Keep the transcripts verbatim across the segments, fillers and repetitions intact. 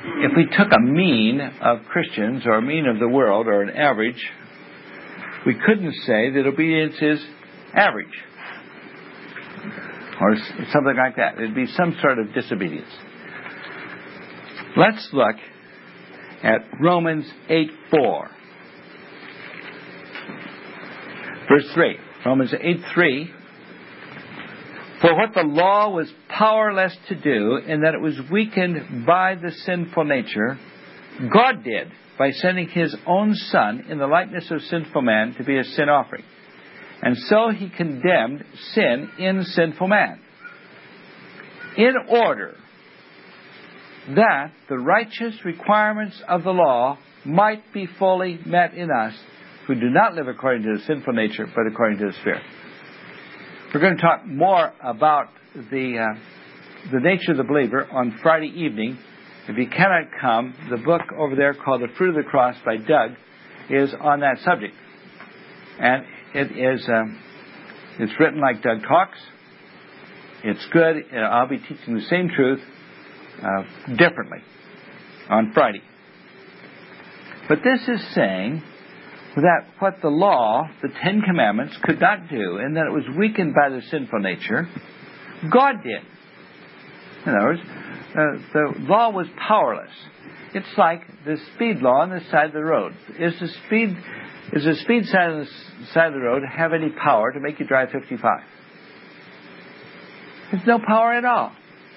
if we took a mean of Christians or a mean of the world or an average, we couldn't say that obedience is average or something like that. It'd be some sort of disobedience. Let's look at Romans eight four. Verse three. Romans eight three. For what the law was powerless to do, in that it was weakened by the sinful nature, God did by sending His own Son in the likeness of sinful man to be a sin offering. And so He condemned sin in sinful man, in order that the righteous requirements of the law might be fully met in us, who do not live according to the sinful nature, but according to the Spirit. We're going to talk more about the uh, the nature of the believer on Friday evening. If you cannot come, the book over there called The Fruit of the Cross by Doug is on that subject. And it is um, it's written like Doug talks. It's good. I'll be teaching the same truth uh, differently on Friday. But this is saying that what the law, the Ten Commandments, could not do, and that it was weakened by the sinful nature, God did. In other words, uh, the law was powerless. It's like the speed law on the side of the road. Is the speed, is the speed sign on the side of the road have any power to make you drive fifty-five? There's no power at all.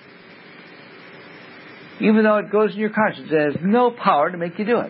Even though it goes in your conscience, it has no power to make you do it.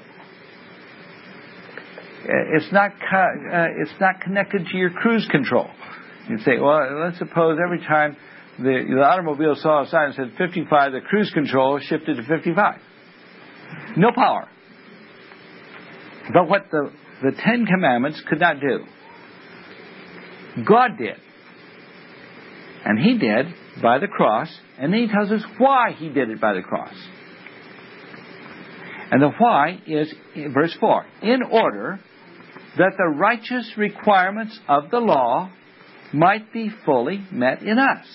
It's not uh, it's not connected to your cruise control. You say, well, let's suppose every time the, the automobile saw a sign that said fifty-five, the cruise control shifted to fifty-five. No power. But what the, the Ten Commandments could not do, God did. And He did by the cross, and then He tells us why He did it by the cross. And the why is, in verse four, in order that the righteous requirements of the law might be fully met in us.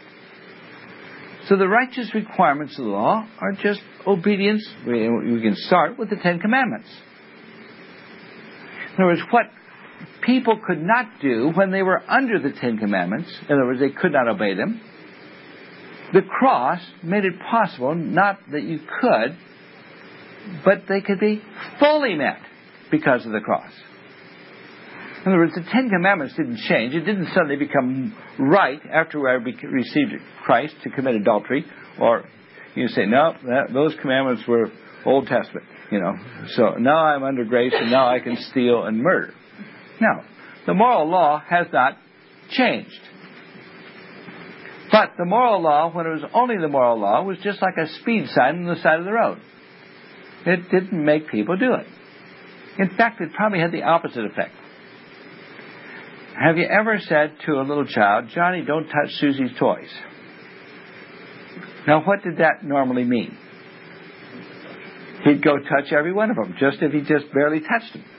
So the righteous requirements of the law are just obedience. We, we can start with the Ten Commandments. In other words, what people could not do when they were under the Ten Commandments, in other words, they could not obey them, the cross made it possible, not that you could, but they could be fully met because of the cross. In other words, the Ten Commandments didn't change. It didn't suddenly become right after I received Christ to commit adultery. Or you say, no, that, those commandments were Old Testament. You know, so now I'm under grace and now I can steal and murder. No, the moral law has not changed. But the moral law, when it was only the moral law, was just like a speed sign on the side of the road. It didn't make people do it. In fact, it probably had the opposite effect. Have you ever said to a little child, Johnny, don't touch Susie's toys? Now, what did that normally mean? He'd go touch every one of them, just if he just barely touched them.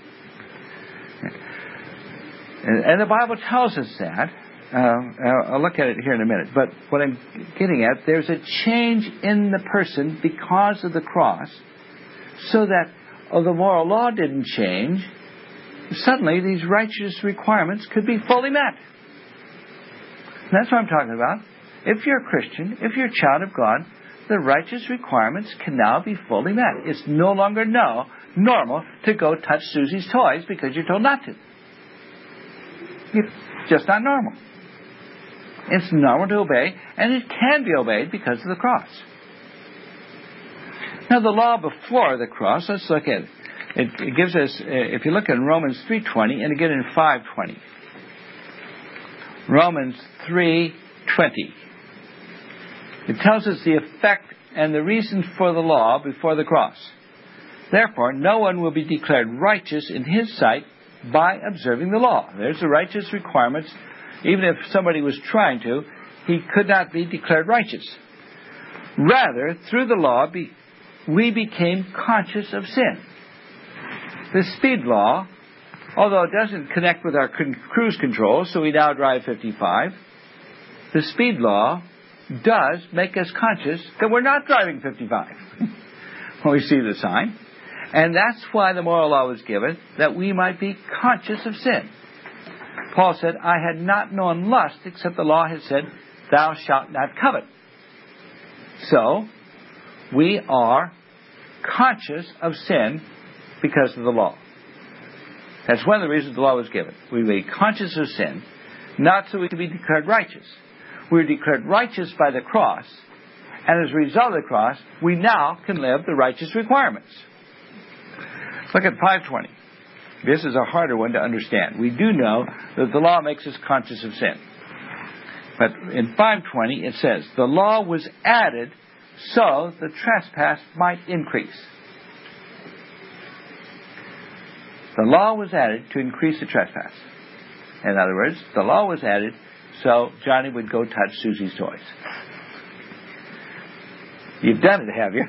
And, and the Bible tells us that. Uh, I'll look at it here in a minute. But what I'm getting at, there's a change in the person because of the cross, so that although the moral law didn't change, suddenly these righteous requirements could be fully met. And that's what I'm talking about. If you're a Christian, if you're a child of God, the righteous requirements can now be fully met. It's no longer no, normal to go touch Susie's toys because you're told not to. It's just not normal. It's normal to obey, and it can be obeyed because of the cross. Now, the law before the cross, let's look at it. It, it gives us, if you look at Romans three twenty and again in five twenty. Romans three twenty. It tells us the effect and the reason for the law before the cross. Therefore, no one will be declared righteous in his sight by observing the law. There's the righteous requirements. Even if somebody was trying to, he could not be declared righteous. Rather, through the law, be, we became conscious of sin. The speed law, although it doesn't connect with our cruise control, so we now drive fifty-five, the speed law does make us conscious that we're not driving fifty-five. when we see the sign. And that's why the moral law was given, that we might be conscious of sin. Paul said, I had not known lust except the law had said, thou shalt not covet. So, we are conscious of sin because of the law. That's one of the reasons the law was given. We were conscious of sin, not so we could be declared righteous. We were declared righteous by the cross, and as a result of the cross, we now can live the righteous requirements. Look at five twenty. This is a harder one to understand. We do know that the law makes us conscious of sin. But in five twenty it says, the law was added so the trespass might increase. The law was added to increase the trespass. In other words, the law was added so Johnny would go touch Susie's toys. You've done it, have you?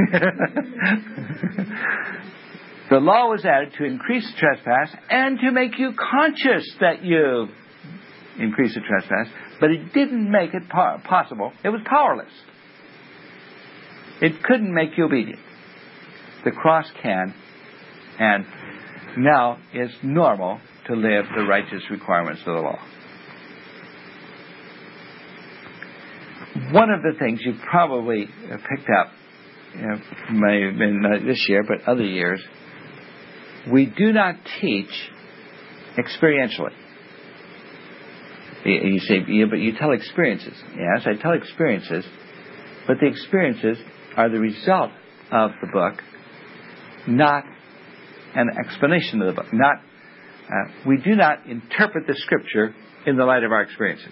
The law was added to increase the trespass and to make you conscious that you increase the trespass, but it didn't make it po- possible. It was powerless. It couldn't make you obedient. The cross can, and now it's normal to live the righteous requirements of the law. One of the things you probably picked up, you know, may have been not this year, but other years, we do not teach experientially. You say, yeah, but you tell experiences. Yes, I tell experiences, but the experiences are the result of the book, not an explanation of the book. Not, uh, we do not interpret the Scripture in the light of our experiences.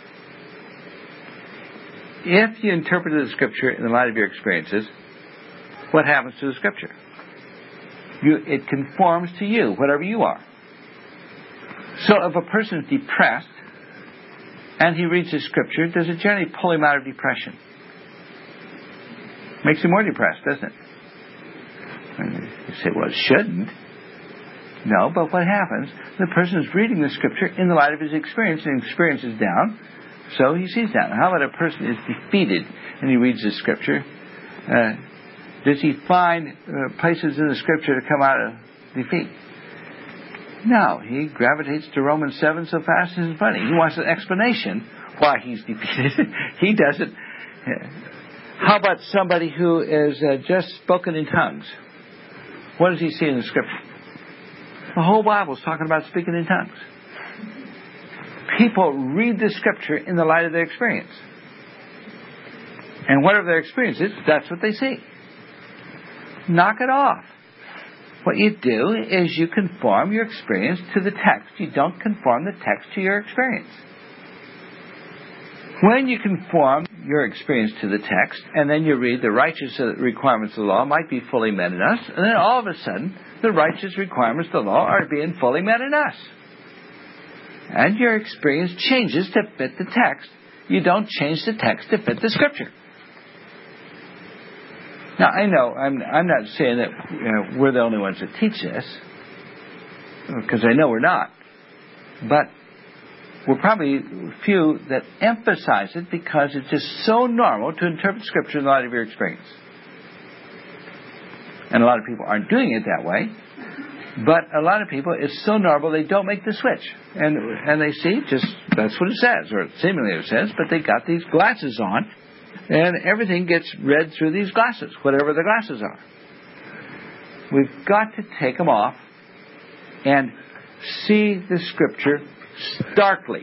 If you interpret the Scripture in the light of your experiences, what happens to the Scripture? You, it conforms to you, whatever you are. So if a person is depressed and he reads the Scripture, does it generally pull him out of depression? Makes him more depressed, doesn't it? And you say, well, it shouldn't. No, but what happens? The person is reading the Scripture in the light of his experience, and experience is down, so he sees down. How about a person is defeated and he reads the Scripture? Uh, does he find uh, places in the Scripture to come out of defeat? No, he gravitates to Romans seven so fast as his buddy. He wants an explanation why he's defeated. He doesn't. How about somebody who is uh, just spoken in tongues? What does he see in the Scripture? The whole Bible is talking about speaking in tongues. People read the Scripture in the light of their experience. And whatever their experience is, that's what they see. Knock it off. What you do is you conform your experience to the text. You don't conform the text to your experience. When you conform your experience to the text, and then you read the righteous requirements of the law might be fully met in us, and then all of a sudden, the righteous requirements of the law are being fully met in us. And your experience changes to fit the text. You don't change the text to fit the Scripture. Now, I know, I'm, I'm not saying that you know, we're the only ones that teach this, because I know we're not. But we're probably few that emphasize it because it's just so normal to interpret Scripture in the light of your experience. And a lot of people aren't doing it that way. But a lot of people, it's so normal they don't make the switch. And and they see just, that's what it says, or seemingly it says, but they got these glasses on, and everything gets read through these glasses, whatever the glasses are. We've got to take them off and see the Scripture starkly.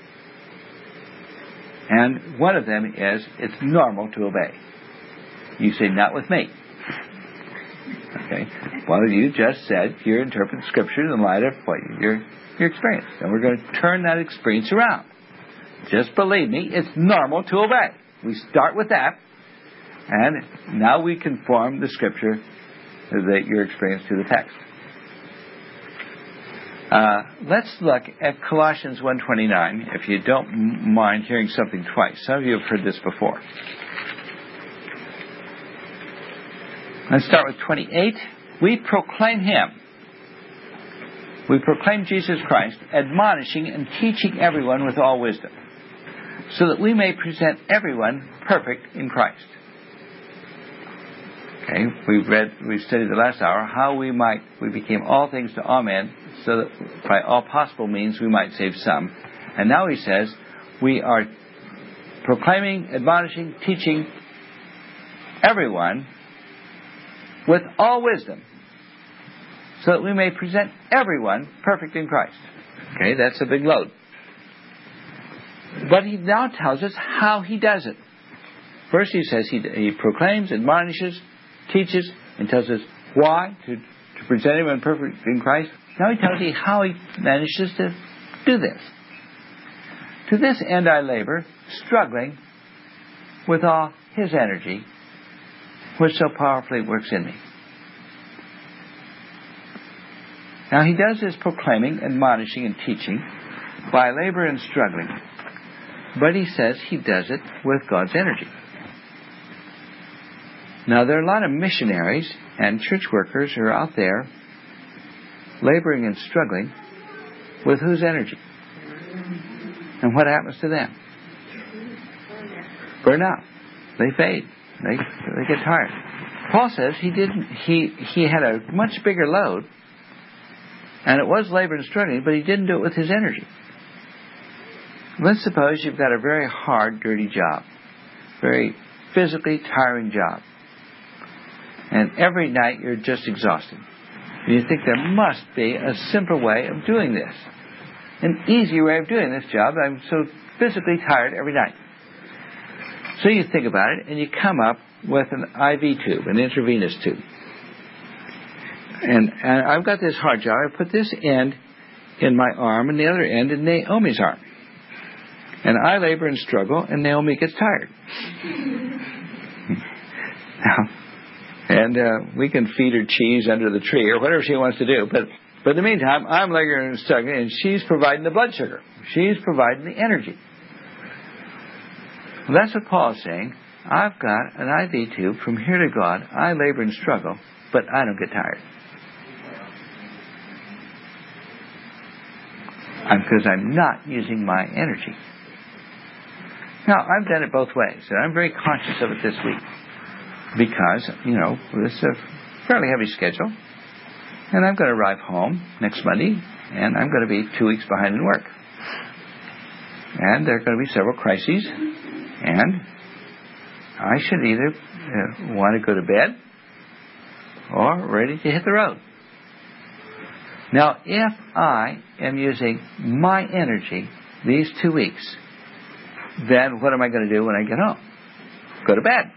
And one of them is, it's normal to obey. You say, not with me. Okay. Well, you just said you're interpreting Scripture in the light of what your your experience, and we're going to turn that experience around. Just believe me, it's normal to obey. We start with that, and now we conform the Scripture, that your experience, to the text. Uh, let's look at Colossians one twenty-nine, if you don't mind hearing something twice. Some of you have heard this before. Let's start with twenty-eight. We proclaim Him. We proclaim Jesus Christ, admonishing and teaching everyone with all wisdom, so that we may present everyone perfect in Christ. Okay, we've read, we studied the last hour how we might, we became all things to all men, so that by all possible means we might save some. And now he says, we are proclaiming, admonishing, teaching everyone with all wisdom, so that we may present everyone perfect in Christ. Okay, that's a big load. But he now tells us how he does it. First he says he, he proclaims, admonishes, teaches, and tells us why to, to present everyone perfect in Christ. Now he tells you how he manages to do this. To this end I labor, struggling with all his energy, which so powerfully works in me. Now he does this proclaiming, admonishing, and teaching by labor and struggling. But he says he does it with God's energy. Now there are a lot of missionaries and church workers who are out there laboring and struggling with whose energy? And what happens to them? Burn out. They fade. They they get tired. Paul says he didn't. He he had a much bigger load, and it was labor and struggling, but he didn't do it with his energy. Let's suppose you've got a very hard, dirty job, very physically tiring job, and every night you're just exhausted. And you think there must be a simpler way of doing this, an easier way of doing this job. I'm so physically tired every night. So you think about it, and you come up with an I V tube, an intravenous tube. And, and I've got this hard job. I put this end in my arm and the other end in Naomi's arm. And I labor and struggle, and Naomi gets tired. Now, and uh, we can feed her cheese under the tree or whatever she wants to do. But, but in the meantime, I'm laboring and struggling, and she's providing the blood sugar. She's providing the energy. Well, that's what Paul's saying. I've got an I V tube from here to God. I labor and struggle, but I don't get tired. Because I'm not using my energy. Now, I've done it both ways, and I'm very conscious of it this week. Because, you know, this is a fairly heavy schedule, and I'm going to arrive home next Monday, and I'm going to be two weeks behind in work. And there are going to be several crises, and I should either uh, want to go to bed or ready to hit the road. Now, if I am using my energy these two weeks, then what am I going to do when I get home? Go to bed.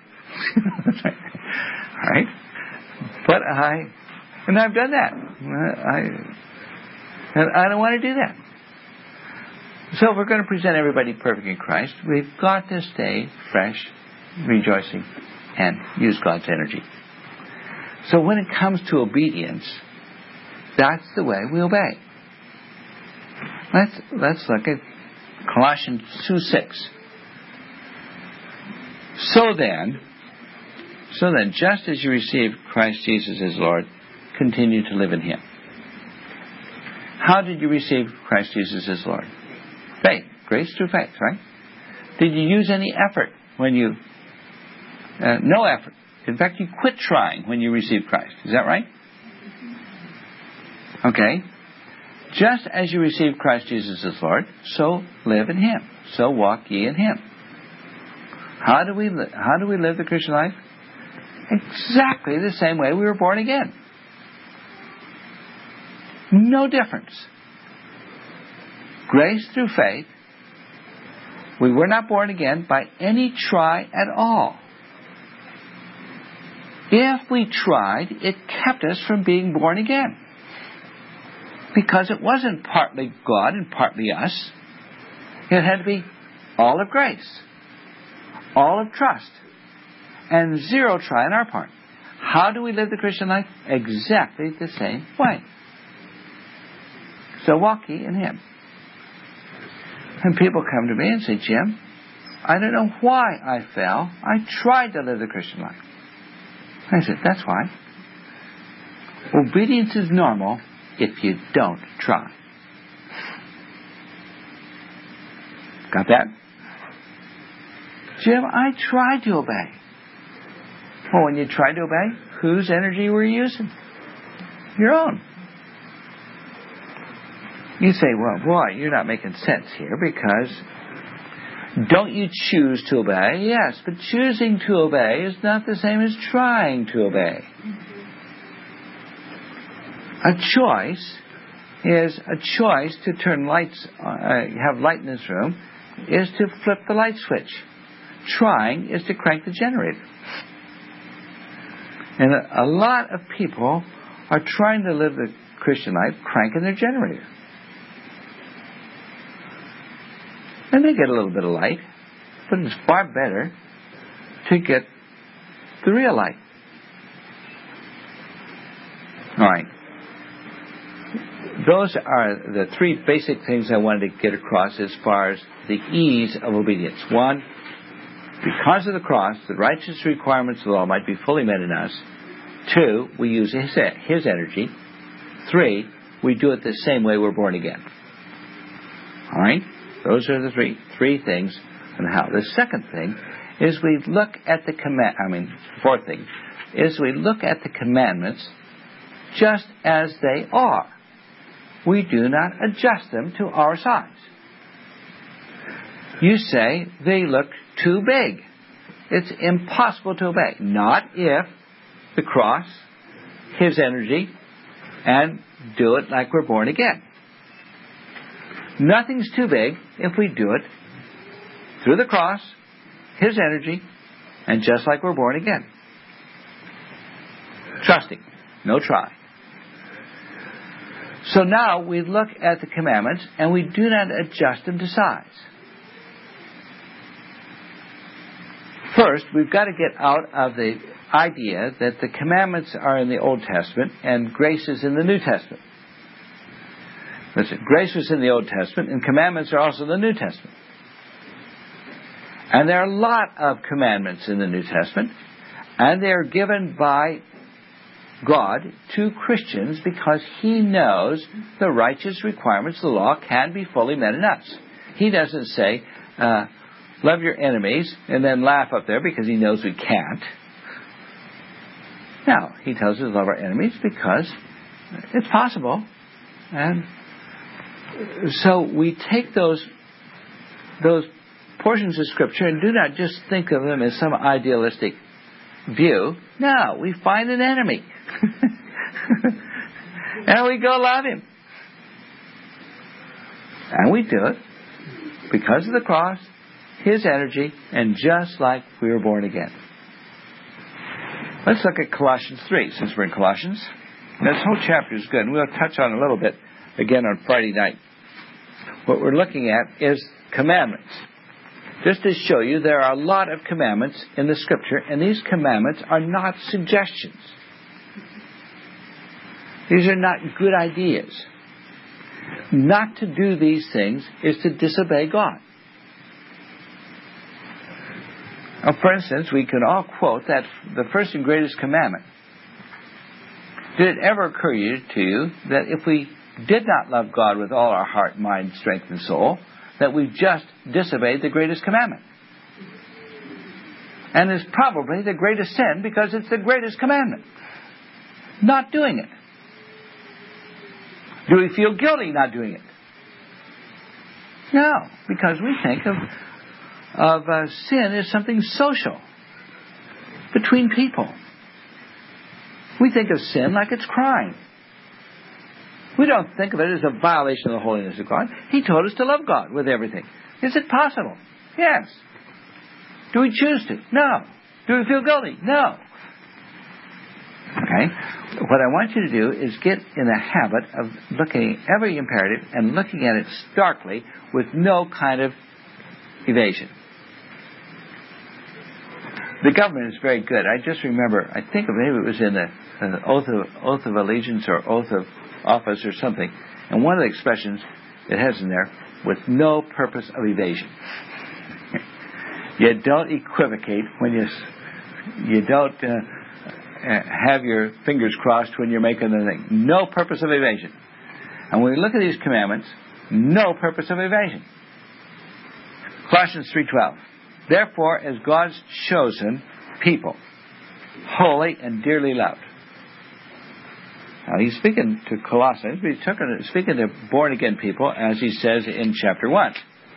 All right? But I, and I've done that. I, and I don't want to do that. So if we're going to present everybody perfect in Christ, we've got to stay fresh, rejoicing, and use God's energy. So when it comes to obedience, that's the way we obey. Let's let's look at Colossians two six. So then, so then, just as you received Christ Jesus as Lord, continue to live in Him. How did you receive Christ Jesus as Lord? Faith. Grace through faith, right? Did you use any effort when you... Uh, no effort. In fact, you quit trying when you received Christ. Is that right? Okay. Just as you received Christ Jesus as Lord, so live in Him. So walk ye in Him. How do we li- how do we live the Christian life? Exactly the same way we were born again. No difference. Grace through faith. We were not born again by any try at all. If we tried, it kept us from being born again. Because it wasn't partly God and partly us. It had to be all of grace, all of trust, and zero try on our part. How do we live the Christian life? Exactly the same way. So walk ye in Him. And people come to me and say, Jim, I don't know why I fell. I tried to live the Christian life. I said, that's why. Obedience is normal if you don't try. Got that? Jim, I tried to obey. Well, when you tried to obey, whose energy were you using? Your own. You say, well, boy, you're not making sense here, because don't you choose to obey? Yes, but choosing to obey is not the same as trying to obey. A choice is a choice to turn lights, uh, have light in this room, is to flip the light switch. Trying is to crank the generator. And a, a lot of people are trying to live the Christian life cranking their generator. And they get a little bit of light, but it's far better to get the real light. All right. Those are the three basic things I wanted to get across as far as the ease of obedience. One, because of the cross, the righteous requirements of the law might be fully met in us. Two, we use his, his energy. Three, we do it the same way we're born again. All right? Those are the three three things and how. The second thing is we look at the command. I mean, fourth thing is we look at the commandments just as they are. We do not adjust them to our size. You say they look too big. It's impossible to obey. Not if the cross, his energy, and do it like we're born again. Nothing's too big if we do it through the cross, his energy, and just like we're born again. Trusting. No try. So now we look at the commandments and we do not adjust them to size. First, we've got to get out of the idea that the commandments are in the Old Testament and grace is in the New Testament. Listen, grace was in the Old Testament and commandments are also in the New Testament. And there are a lot of commandments in the New Testament, and they are given by God to Christians because He knows the righteous requirements of the law can be fully met in us. He doesn't say, uh, love your enemies, and then laugh up there because He knows we can't. No, He tells us to love our enemies because it's possible. And so we take those those portions of Scripture and do not just think of them as some idealistic view. No, we find an enemy. And we go love him. And we do it because of the cross, his energy, and just like we were born again. Let's look at Colossians three, since we're in Colossians. This whole chapter is good, and we'll touch on it a little bit again on Friday night. What we're looking at is commandments. Just to show you, there are a lot of commandments in the Scripture, and these commandments are not suggestions. These are not good ideas. Not to do these things is to disobey God. Now, for instance, we can all quote that the first and greatest commandment. Did it ever occur to you that if we did not love God with all our heart, mind, strength, and soul, that we've just disobeyed the greatest commandment? And it's probably the greatest sin because it's the greatest commandment. Not doing it. Do we feel guilty not doing it? No, because we think of, of uh, sin as something social between people. We think of sin like it's crime. We don't think of it as a violation of the holiness of God. He told us to love God with everything. Is it possible? Yes. Do we choose to? No. Do we feel guilty? No. Okay? What I want you to do is get in the habit of looking at every imperative and looking at it starkly with no kind of evasion. The government is very good. I just remember, I think maybe it was in the, the oath of oath of allegiance or oath of office or something, and one of the expressions it has in there, with no purpose of evasion. You don't equivocate when you you don't uh, have your fingers crossed when you're making the thing. No purpose of evasion. And when we look at these commandments, no purpose of evasion. Colossians three twelve. Therefore, as God's chosen people, holy and dearly loved. Now, he's speaking to Colossians, but he's speaking to born-again people, as he says in chapter one.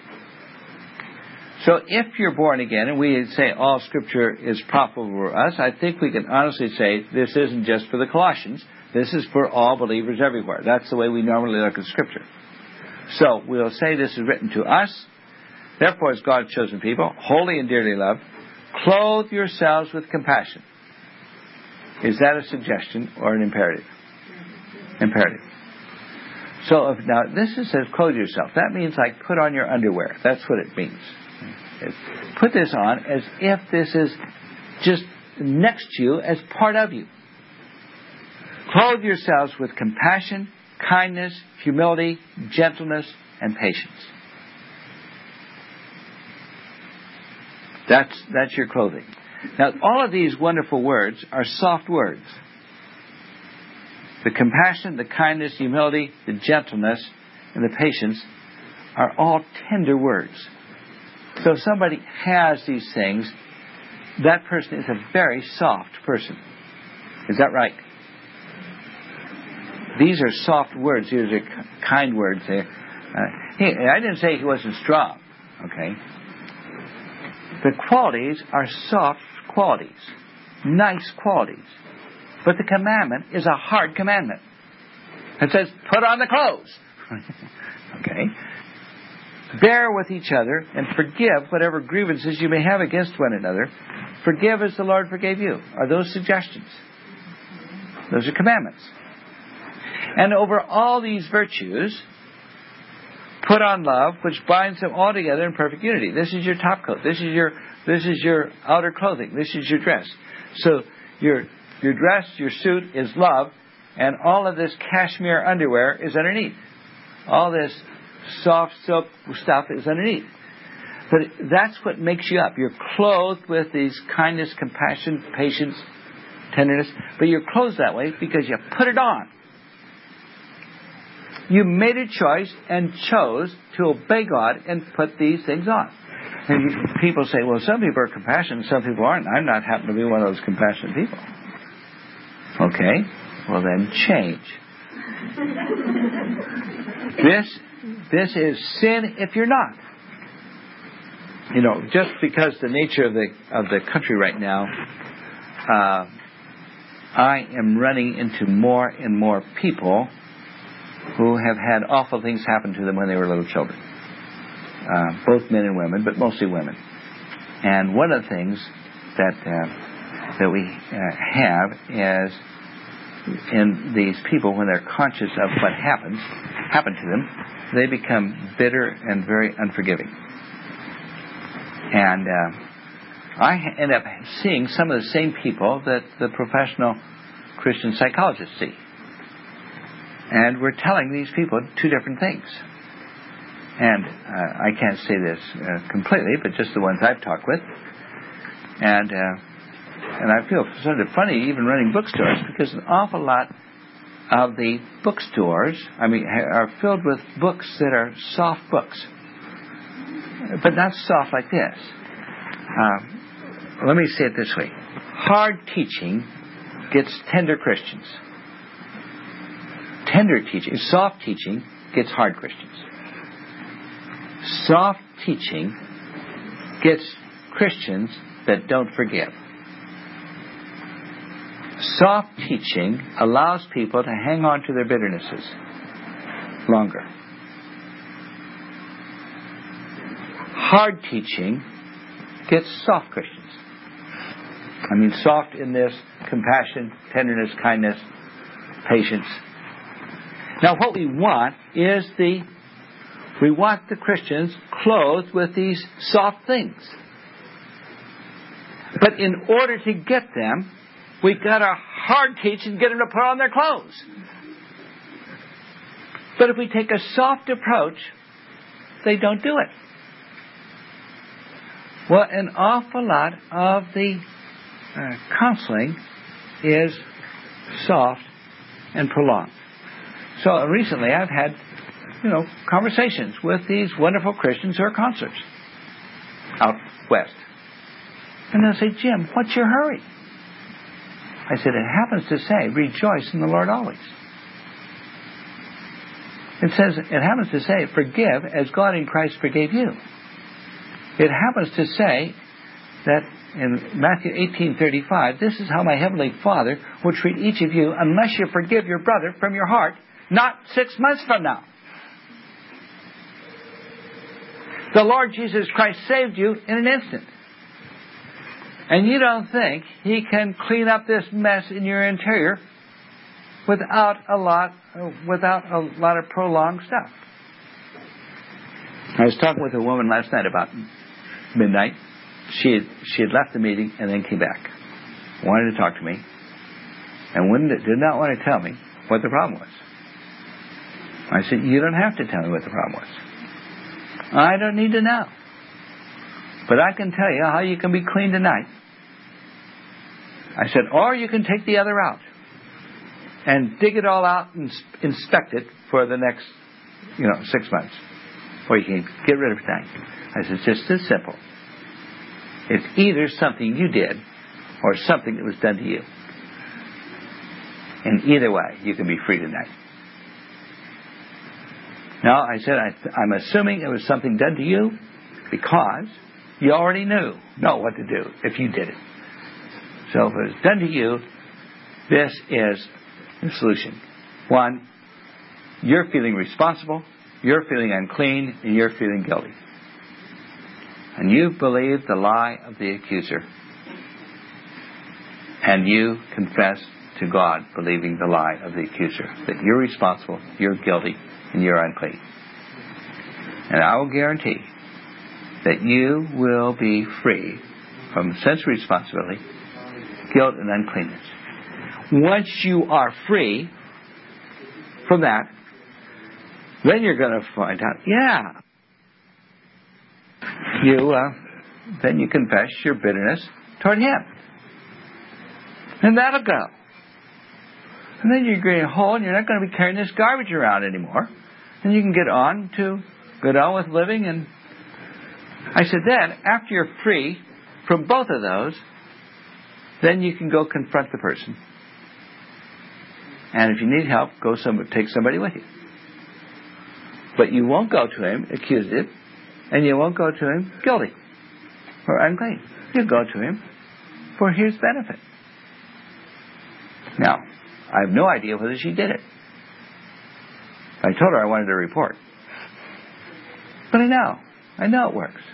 So if you're born again, and we say all Scripture is profitable for us, I think we can honestly say this isn't just for the Colossians. This is for all believers everywhere. That's the way we normally look at Scripture. So we'll say this is written to us. Therefore, as God's chosen people, holy and dearly loved, clothe yourselves with compassion. Is that a suggestion or an imperative? Imperative. So if, now this is says clothe yourself. That means like put on your underwear. That's what it means. Put this on as if this is just next to you as part of you. Clothe yourselves with compassion, kindness, humility, gentleness, and patience. That's, that's your clothing. Now, all of these wonderful words are soft words. The compassion, the kindness, humility, the gentleness, and the patience are all tender words. So if somebody has these things, that person is a very soft person. Is that right? These are soft words. These are kind words. Uh, he, I didn't say he wasn't strong. Okay? The qualities are soft qualities. Nice qualities. But the commandment is a hard commandment. It says, put on the clothes. Okay? Bear with each other and forgive whatever grievances you may have against one another. Forgive as the Lord forgave you. Are those suggestions? Those are commandments. And over all these virtues, put on love, which binds them all together in perfect unity. This is your top coat. This is your this is your outer clothing. This is your dress. So your your dress, your suit is love, and all of this cashmere underwear is underneath. All this soft silk stuff is underneath. But that's what makes you up. You're clothed with these kindness, compassion, patience, tenderness. But you're clothed that way because you put it on. You made a choice and chose to obey God and put these things on. And you, people say, well, some people are compassionate, some people aren't. I'm not happen to be one of those compassionate people. Okay, well then change. This This is sin if you're not. You know, just because the nature of the of the country right now, uh, I am running into more and more people who have had awful things happen to them when they were little children. Uh, both men and women, but mostly women. And one of the things that uh, that we uh, have is in these people, when they're conscious of what happens, happened to them, they become bitter and very unforgiving. And uh, I end up seeing some of the same people that the professional Christian psychologists see. And we're telling these people two different things. And uh, I can't say this uh, completely, but just the ones I've talked with. And uh, and I feel sort of funny even running bookstores, because an awful lot of the bookstores, I mean, are filled with books that are soft books. But not soft like this. Uh, let me say it this way. Hard teaching gets tender Christians. Tender teaching, soft teaching gets hard Christians. Soft teaching gets Christians that don't forgive. Soft teaching allows people to hang on to their bitternesses longer. Hard teaching gets soft Christians. I mean soft in this compassion, tenderness, kindness, patience. Now what we want is the, we want the Christians clothed with these soft things. But in order to get them, we've got to hard teach and get them to put on their clothes. But if we take a soft approach, they don't do it. Well, an awful lot of the uh, counseling is soft and prolonged. So recently I've had, you know, conversations with these wonderful Christians who are counselors out west. And they'll say, Jim, what's your hurry? I said, it happens to say, rejoice in the Lord always. It says, it happens to say, forgive as God in Christ forgave you. It happens to say that in Matthew eighteen thirty-five, this is how my heavenly Father will treat each of you unless you forgive your brother from your heart, not six months from now. The Lord Jesus Christ saved you in an instant. And you don't think He can clean up this mess in your interior without a lot, without a lot of prolonged stuff. I was talking with a woman last night about midnight. She had, she had left the meeting and then came back. Wanted to talk to me. And wouldn't, did not want to tell me what the problem was. I said, you don't have to tell me what the problem was. I don't need to know. But I can tell you how you can be clean tonight. I said, or you can take the other out and dig it all out and inspect it for the next, you know, six months. Or you can get rid of it tonight. I said, it's just as simple. It's either something you did or something that was done to you. And either way, you can be free tonight. Now, I said, I, I'm assuming it was something done to you because you already knew, know what to do if you did it. So if it was done to you, this is the solution. One, you're feeling responsible, you're feeling unclean, and you're feeling guilty. And you believe the lie of the accuser. And you confess to God believing the lie of the accuser. That you're responsible, you're guilty, and you're unclean. And I will guarantee that you will be free from the sense of responsibility, guilt, and uncleanness. Once you are free from that, then you're going to find out, yeah, you, uh, then you confess your bitterness toward Him. And that'll go. And then you're getting whole and you're not going to be carrying this garbage around anymore. And you can get on to, go on with living. And I said then, after you're free from both of those, then you can go confront the person. And if you need help, go some, take somebody with you. But you won't go to him accusative, and you won't go to him guilty or unclean. You go to him for his benefit. Now, I have no idea whether she did it. I told her I wanted a report. But I know. I know it works.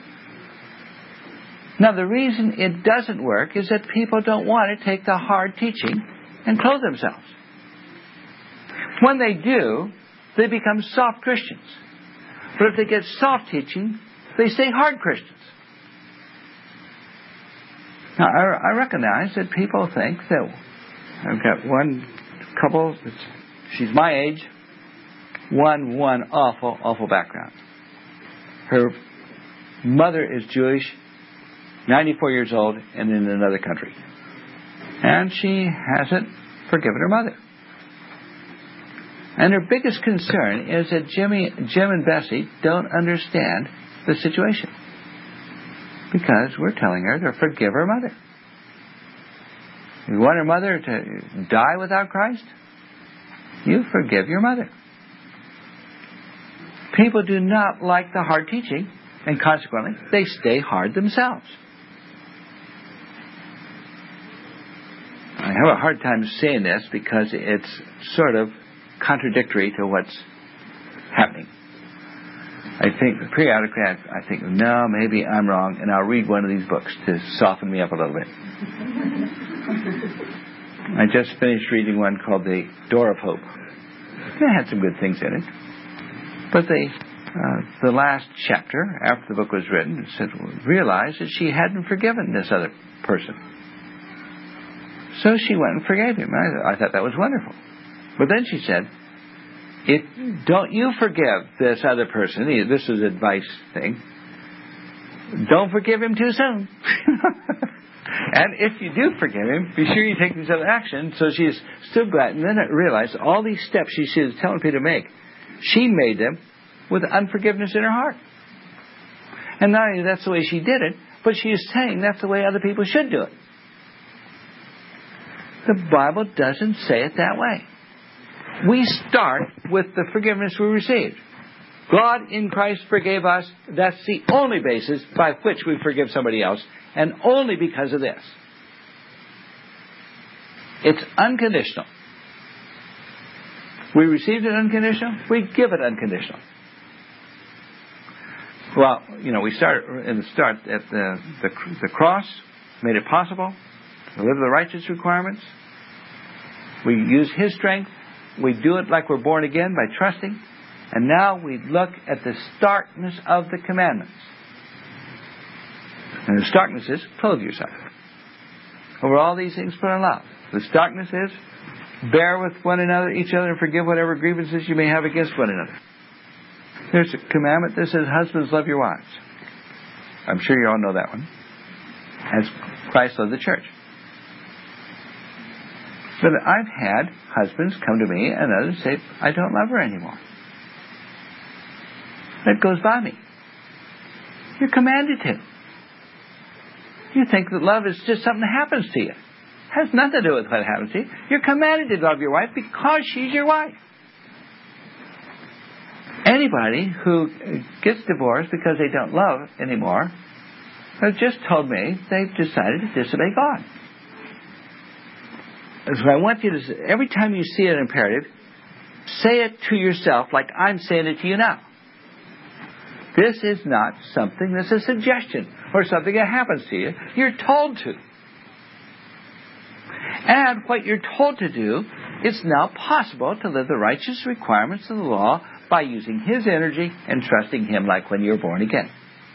Now, the reason it doesn't work is that people don't want to take the hard teaching and clothe themselves. When they do, they become soft Christians. But if they get soft teaching, they stay hard Christians. Now, I, I recognize that people think that I've got one couple, she's my age, one, one awful, awful background. Her mother is Jewish, ninety-four years old, and in another country. And she hasn't forgiven her mother. And her biggest concern is that Jimmy, Jim and Bessie don't understand the situation. Because we're telling her to forgive her mother. You want her mother to die without Christ? You forgive your mother. People do not like the hard teaching, and consequently, they stay hard themselves. I have a hard time saying this because it's sort of contradictory to what's happening. I think periodically I, I think, no, maybe I'm wrong, and I'll read one of these books to soften me up a little bit. I just finished reading one called The Door of Hope. It had some good things in it. But the, uh, the last chapter, after the book was written, it said, realized that she hadn't forgiven this other person. So she went and forgave him. I, I thought that was wonderful. But then she said, if, don't you forgive this other person. This is an advice thing. Don't forgive him too soon. And if you do forgive him, be sure you take these other actions. So she's still glad. And then I realized all these steps she was telling people to make, she made them with unforgiveness in her heart. And not only that's the way she did it, but she is saying that's the way other people should do it. The Bible doesn't say it that way. We start with the forgiveness we received. God in Christ forgave us. That's the only basis by which we forgive somebody else, and only because of this. It's unconditional. We received it unconditional. We give it unconditional. Well, you know, we start in the start at the, the the cross, made it possible to live the righteous requirements. We use His strength. We do it like we're born again by trusting. And now we look at the starkness of the commandments. And the starkness is, clothe yourself. Over all these things put on love. The starkness is, bear with one another, each other, and forgive whatever grievances you may have against one another. There's a commandment that says, husbands, love your wives. I'm sure you all know that one. As Christ loved the church. But I've had husbands come to me and others say, I don't love her anymore. That goes by me. You're commanded to. You think that love is just something that happens to you. It has nothing to do with what happens to you. You're commanded to love your wife because she's your wife. Anybody who gets divorced because they don't love anymore has just told me they've decided to disobey God. So I want you to, say, every time you see an imperative, say it to yourself like I'm saying it to you now. This is not something that's a suggestion or something that happens to you. You're told to. And what you're told to do, it's now possible to live the righteous requirements of the law by using His energy and trusting Him like when you're born again.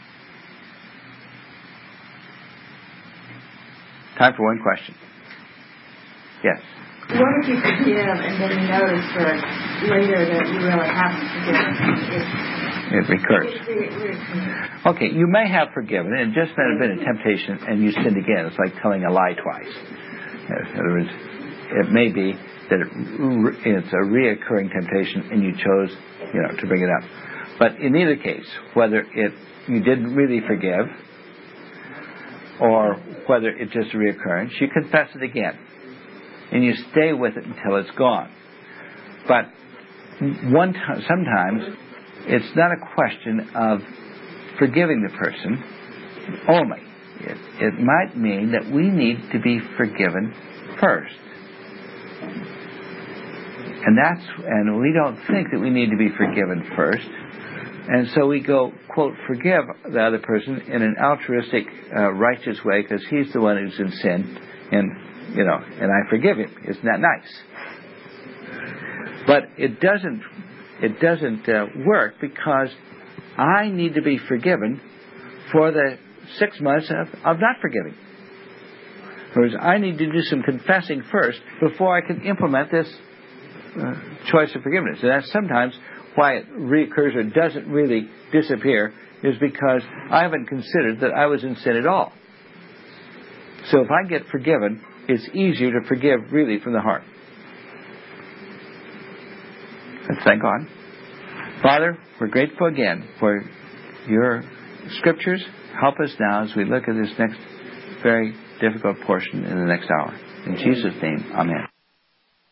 Time for one question. Yes? What if you forgive and then you notice that later that you really haven't forgiven? It recurs. It, it, it recurs. Okay, you may have forgiven and just may have been a temptation and you sinned again. It's like telling a lie twice. In other words, it may be that it, it's a reoccurring temptation and you chose, you know, to bring it up. But in either case, whether it you didn't really forgive or whether it's just a reoccurrence, you confess it again. And you stay with it until it's gone. But one t- sometimes it's not a question of forgiving the person only. It, it might mean that we need to be forgiven first. And that's and we don't think that we need to be forgiven first. And so we go, quote, forgive the other person in an altruistic, uh, righteous way because he's the one who's in sin. And You know, and I forgive him. Isn't that nice? But it doesn't. It doesn't uh, work because I need to be forgiven for the six months of, of not forgiving. Whereas I need to do some confessing first before I can implement this uh, choice of forgiveness. And that's sometimes why it reoccurs or doesn't really disappear, is because I haven't considered that I was in sin at all. So if I get forgiven, it's easier to forgive really from the heart. Let's thank God. Father, we're grateful again for your scriptures. Help us now as we look at this next very difficult portion in the next hour. In Jesus' name, amen.